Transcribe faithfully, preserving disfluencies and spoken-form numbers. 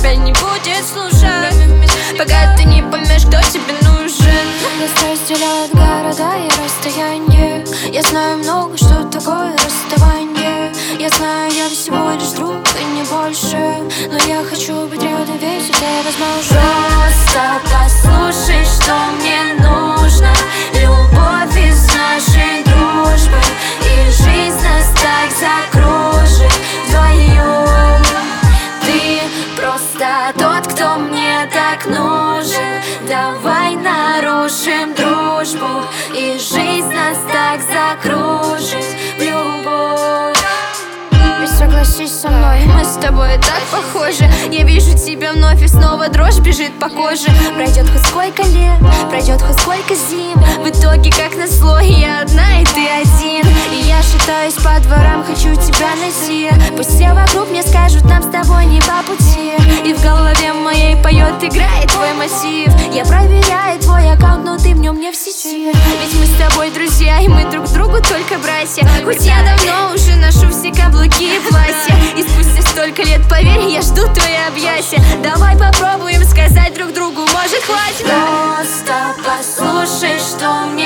тебя не будет слушать, пока ты не поймешь, кто тебе нужен. Нас разделяют города и расстояние. Я знаю много, что такое расставание. Я знаю, я всего лишь друг и не больше, но я хочу быть рядом, ведь это возможно. Просто послушай, что мне нужно. Любовь из нашей дружбы, и жизнь нас так закружит вдвоем. Ты просто тот, кто мне так нужен. Давай нарушим дружбу, и жизнь нас так закружит в любовь. Ведь согласись со мной, Мы с тобой так похожи. Я вижу тебя вновь, и снова дрожь бежит по коже. Пройдет хоть сколько лет, пройдет хоть сколько зим, в итоге, как назло, я одна и ты один. и я шатаюсь по дворам, хочу тебя найти. Пусть все вокруг мне скажут, нам с тобой не по пути, и в голове моей поет, играет твой мотив. Я проверяю твой аккаунт, но ты в нем не в сети. Ведь мы с тобой друзья, и мы друг другу только братья. Хоть я давно уже ношу все каблуки и платья, и спустя столько лет, поверь, я жду твои объятия. Давай попробуем сказать друг другу, может, хватит. Просто послушай, что мне